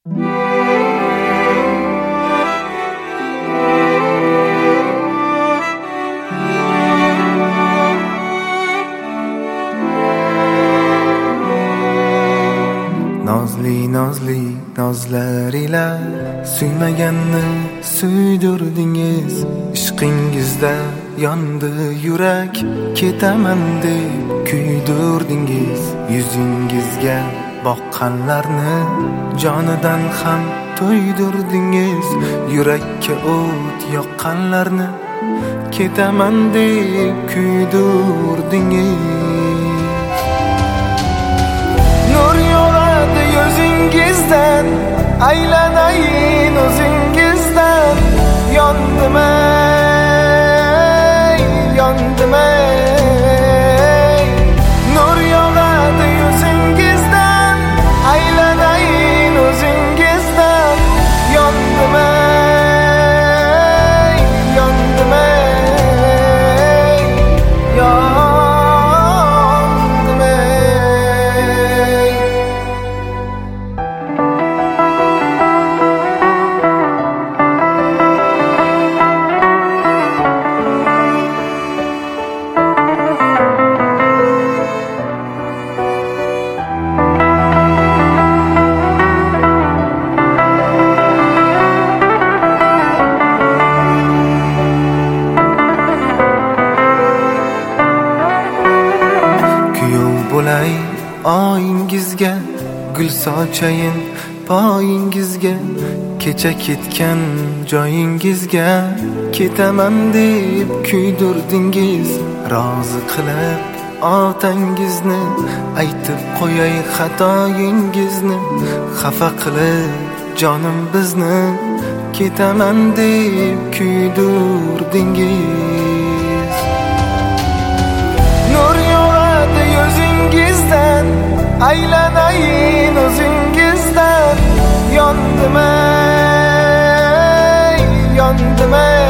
Nozli nozlar ila suymaganni suydirdingiz. Ishqingizda yondi yurak, ketaman deb kuydirdingiz. Yuzingizga boqqanlarni jonidan ham to'ydirdingiz. Yurakka o't yoqqanlarni ketaman deb kuydirdingiz. Nur yog'adi yuzingizdan, aylanayin o'zingizdan. Yondim ey, yondim ey. Nur yog'adi yuzingizdan, aylanayin o'zingizdan. Yondim ey, yondim ey, yondim ey. Bo'lay oyingizga, gul sochayin poyingizga. Kecha ketgan joyingizga ketaman deb kuydirdingiz. Rozi qilib otangizni, aytib qo'yay xatoyingizni. Xafa qilib jonim bizni, ketaman deb kuydirdingiz. Nur yog'adi yuzingizdan, aylanayin o'zingizdan. Yondim ey, yondim ey.